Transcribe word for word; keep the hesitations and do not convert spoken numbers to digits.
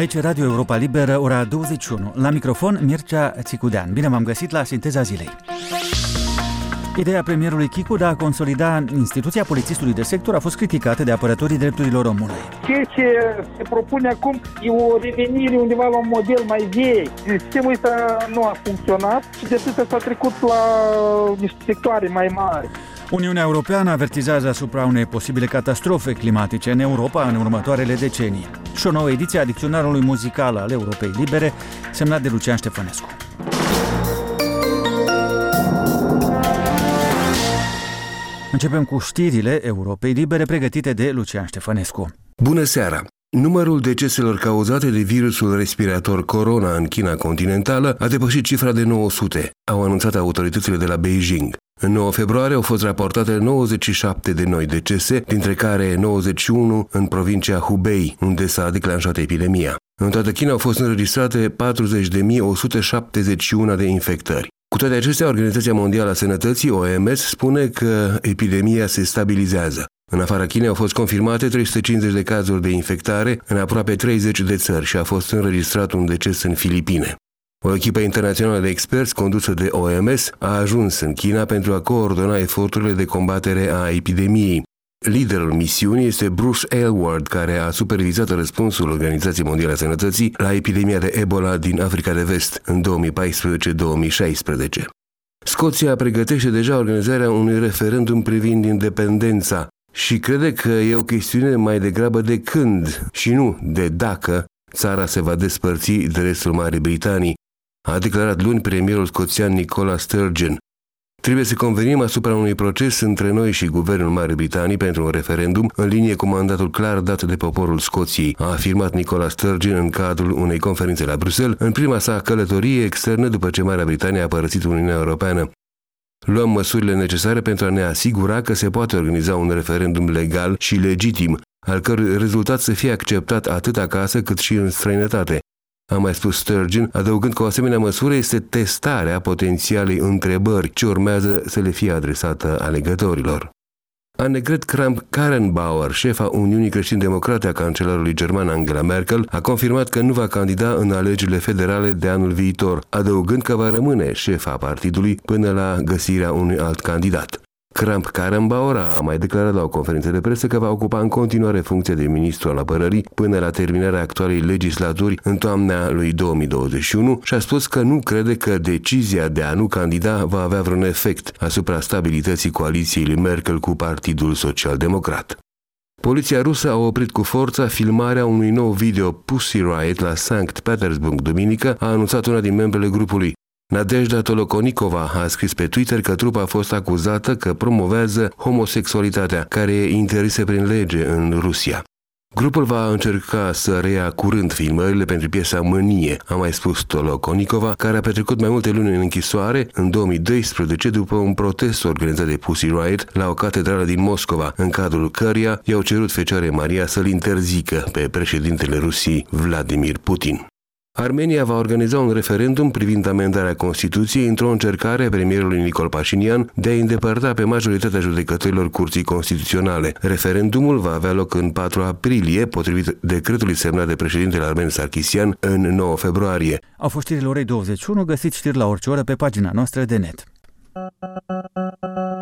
Aici Radio Europa Liberă, ora douăzeci și unu. La microfon, Mircea Țicudean. Bine v-am găsit la Sinteza Zilei. Ideea premierului Chicu de a consolida instituția polițistului de sector a fost criticată de apărătorii drepturilor omului. Ceea ce se propune acum e o revenire undeva la un model mai vechi. Sistemul ăsta nu a funcționat și de atât s-a trecut la niște sectoare mai mari. Uniunea Europeană avertizează asupra unei posibile catastrofe climatice în Europa în următoarele decenii. Și o nouă ediție a dicționarului muzical al Europei Libere, semnat de Lucian Ștefănescu. Începem cu știrile Europei Libere pregătite de Lucian Ștefănescu. Bună seara! Numărul deceselor cauzate de virusul respirator corona în China continentală a depășit cifra de nouă sute, au anunțat autoritățile de la Beijing. În nouă februarie au fost raportate nouăzeci și șapte de noi decese, dintre care nouăzeci și unu în provincia Hubei, unde s-a declanșat epidemia. În toată China au fost înregistrate patruzeci de mii o sută șaptezeci și unu de infectări. Cu toate acestea, Organizația Mondială a Sănătății, O M S, spune că epidemia se stabilizează. În afara Chinei au fost confirmate trei sute cincizeci de cazuri de infectare în aproape treizeci de țări și a fost înregistrat un deces în Filipine. O echipă internațională de experți condusă de O M S a ajuns în China pentru a coordona eforturile de combatere a epidemiei. Liderul misiunii este Bruce Aylward, care a supervizat răspunsul Organizației Mondiale a Sănătății la epidemia de Ebola din Africa de Vest în două mii paisprezece două mii șaisprezece. Scoția pregătește deja organizarea unui referendum privind independența și crede că e o chestiune mai degrabă de când și nu de dacă țara se va despărți de restul Marii Britanii, a declarat luni premierul scoțian Nicola Sturgeon. Trebuie să convenim asupra unui proces între noi și Guvernul Marii Britanii pentru un referendum în linie cu mandatul clar dat de poporul Scoției, a afirmat Nicola Sturgeon în cadrul unei conferințe la Bruxelles, în prima sa călătorie externă după ce Marea Britanie a părăsit Uniunea Europeană. Luăm măsurile necesare pentru a ne asigura că se poate organiza un referendum legal și legitim, al cărui rezultat să fie acceptat atât acasă cât și în străinătate, a mai spus Sturgeon, adăugând că o asemenea măsură este testarea potențialei întrebări ce urmează să le fie adresată alegătorilor. Annegret Kramp-Karrenbauer, șefa Uniunii Creștin-Democrate a cancelarului german Angela Merkel, a confirmat că nu va candida în alegerile federale de anul viitor, adăugând că va rămâne șefa partidului până la găsirea unui alt candidat. Kramp-Karrenbauer a mai declarat la o conferință de presă că va ocupa în continuare funcția de ministru al apărării până la terminarea actualei legislaturi în toamna lui două mii douăzeci și unu și a spus că nu crede că decizia de a nu candida va avea vreun efect asupra stabilității coaliției lui Merkel cu Partidul Social-Democrat. Poliția rusă a oprit cu forța filmarea unui nou video Pussy Riot la Sankt Petersburg duminică, a anunțat una din membrele grupului. Nadejda Tolokonikova a scris pe Twitter că trupa a fost acuzată că promovează homosexualitatea, care e interzisă prin lege în Rusia. Grupul va încerca să reia curând filmările pentru piesa Mânie, a mai spus Tolokonikova, care a petrecut mai multe luni în închisoare în două mii doisprezece după un protest organizat de Pussy Riot la o catedrală din Moscova, în cadrul căreia i-au cerut Fecioarei Maria să-l interzică pe președintele Rusiei Vladimir Putin. Armenia va organiza un referendum privind amendarea Constituției într-o încercare a premierului Nicol Pașinian de a îndepărta pe majoritatea judecătorilor Curții Constituționale. Referendumul va avea loc în patru aprilie, potrivit decretului semnat de președintele armen Sarkisian în nouă februarie. Au fost știrile orei douăzeci și unu, găsiți știri la orice oră pe pagina noastră de net.